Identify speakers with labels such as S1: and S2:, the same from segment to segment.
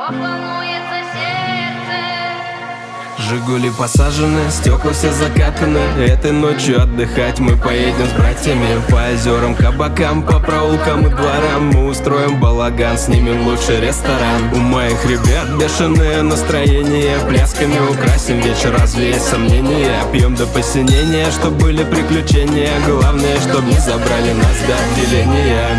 S1: волнуется сердце.
S2: Жигули посажены, стекла все закатаны. Этой ночью отдыхать мы поедем с братьями по озерам, кабакам, по проулкам и дворам. Мы устроим балаган, снимем лучший ресторан. У моих ребят бешеное настроение, плясками украсим вечер, развеять сомнения. Пьем до посинения, чтоб были приключения. Главное, чтоб не забрали нас до отделения.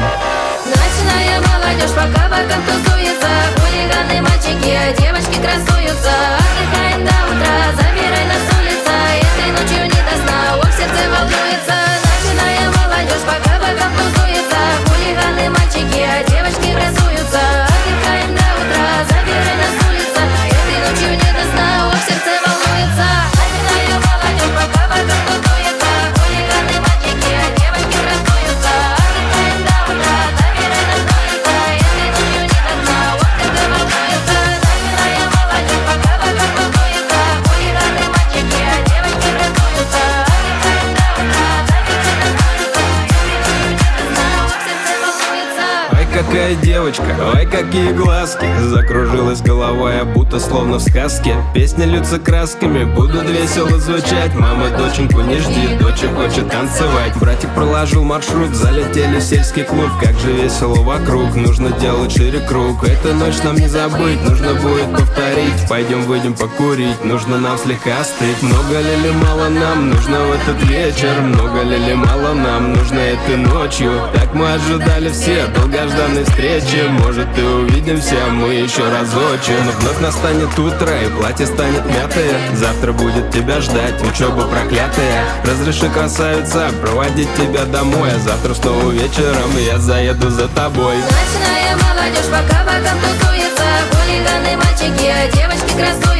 S1: Ночная молодежь по кабакам тусуется, хулиганы, мальчики, а девочки красуются. Отдыхаем до утра, забирай нас с улицы. Этой ночью не до сна, о, в сердце волнуется. Ночная молодежь по кабакам тусуется, хулиганы, мальчики, а девочки красуются. Отдыхаем до утра, забирай нас с улицы. Этой ночью не до сна, о, в сердце волнуется. Ночная молодежь по кабакам тусуется, хулиганы, мальчики, а девочки красуются. Отдыхаем до утра, забирай нас с улицы. Этой ночью не до сна, о, в сердце волнуется. Ночная молодежь по кабакам тусуется, хулиганы, мальчики, а девочки красуются. Отдыхаем до утра, забирай нас с улицы. Этой ночью не до сна, о, в сердце волнуется.
S2: Ой, какая девочка, ой, какие глазки. Закружилась головой, будто словно в сказке. Песни льются красками, будут весело звучать. Мама, доченьку не жди, доча хочет танцевать. Братик проложил маршрут, залетели в сельский клуб. Как же весело вокруг, нужно делать шире круг. Эту ночь нам не забыть, нужно будет повторить. Пойдем выйдем покурить, нужно нам слегка остыть. Много ли мало нам нужно в этот вечер? Много ли мало нам нужно этой ночью? Так мы ожидали все долгожданной встречи. Может и увидимся мы еще разочек. Но вновь настанет утро и платье станет мятое. Завтра будет тебя ждать учеба проклятая. Разреши, красавица, проводить тебя домой. А завтра снова вечером я заеду за тобой.
S1: Ночная молодежь по кабакам тусуется, хулиганы, мальчики, а девочки красуются.